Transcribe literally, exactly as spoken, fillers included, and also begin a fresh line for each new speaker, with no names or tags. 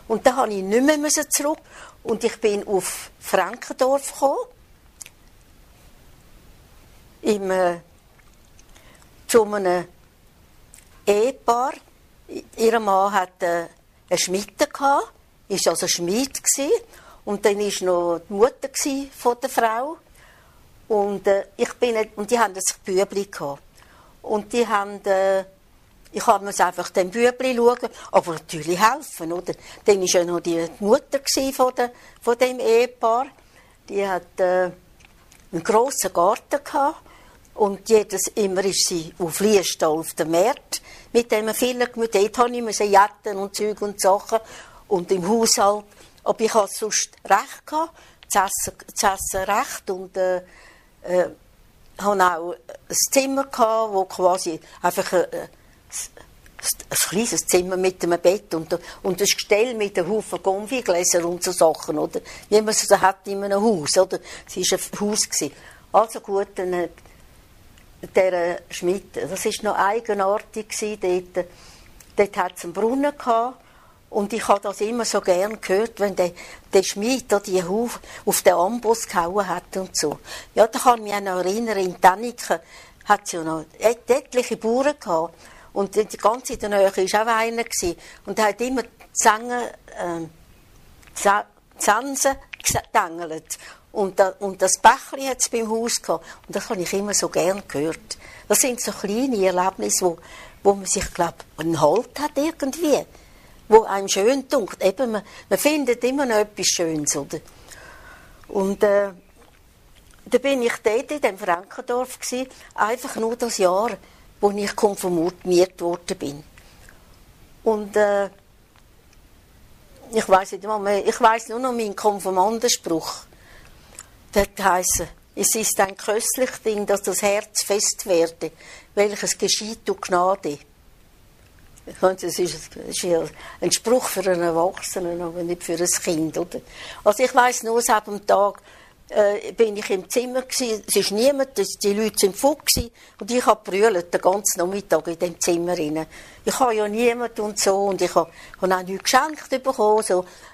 Und dann musste ich nicht mehr zurück. Und ich bin auf Frankendorf gekommen. Im, äh, zu einem Ehepaar. Ihr Mann hatte äh, eine Schmiede gehabt, war also Schmied gewesen. Und dann war noch die Mutter von der Frau. Und, äh, ich bin, und die hatten ein Bübli gehabt. Und die haben, äh, ich musste einfach dem Bübli schauen, aber natürlich helfen, oder? Dann war ja noch die Mutter von, der, von dem Ehepaar. Die hat äh, einen grossen Garten gehabt. Und jedes, immer ist sie auf Liestall auf dem Markt. Mit dem vielen Gemüse. Dort habe ich mir Jetten und Zeug und Sachen. Und im Haushalt. Aber ich hatte sonst recht gehabt. Das Essen, das Essen recht. Und, äh, äh, hatte auch ein Zimmer gehabt, wo quasi einfach ein, ein, ein kleines Zimmer mit einem Bett und, und ein Gestell mit einem Haufen Konfigläser und so Sachen, oder? Wie man es so hat in einem Haus, oder? Es war ein Haus gewesen. Also gut, dann, der Schmied, das war noch eigenartig gewesen, dort, dort hat es einen Brunnen gehabt. Und ich habe das immer so gern gehört, wenn der, der Schmied da die Huf auf den Amboss gehauen hat und so. Ja, da kann ich mich auch noch erinnern, in Däniken hat es ja noch etliche Bauern gehabt. Und die ganze in der Nähe war auch einer gewesen. Und er hat immer Zangen, äh, Zansen gedängelt. Und, da, und das Bächli hat es beim Haus gehabt. Und das habe ich immer so gern gehört. Das sind so kleine Erlebnisse, wo, wo man sich, glaube ich, einen Halt hat irgendwie. Wo einem schön dunkt. Eben, man, man findet immer noch etwas Schönes, oder? Und äh, da bin ich dort in dem Frankendorf gewesen, einfach nur das Jahr, wo ich konfirmiert worden bin. Und äh, ich weiss nicht mehr, ich weiss nur noch meinen Konfirmandenspruch. Der heisst, es ist ein köstlich Ding, dass das Herz fest werde, welches geschieht durch Gnade. Das ist ein Spruch für einen Erwachsenen, aber nicht für ein Kind. Oder? Also ich weiss nur, seit dem Tag äh, bin ich im Zimmer gewesen, es ist niemand, die Leute sind fort gewesen, und ich habe brüllt den ganzen Nachmittag in dem Zimmer rein. Ich habe ja niemand und so, und ich habe, habe auch nichts geschenkt bekommen, so.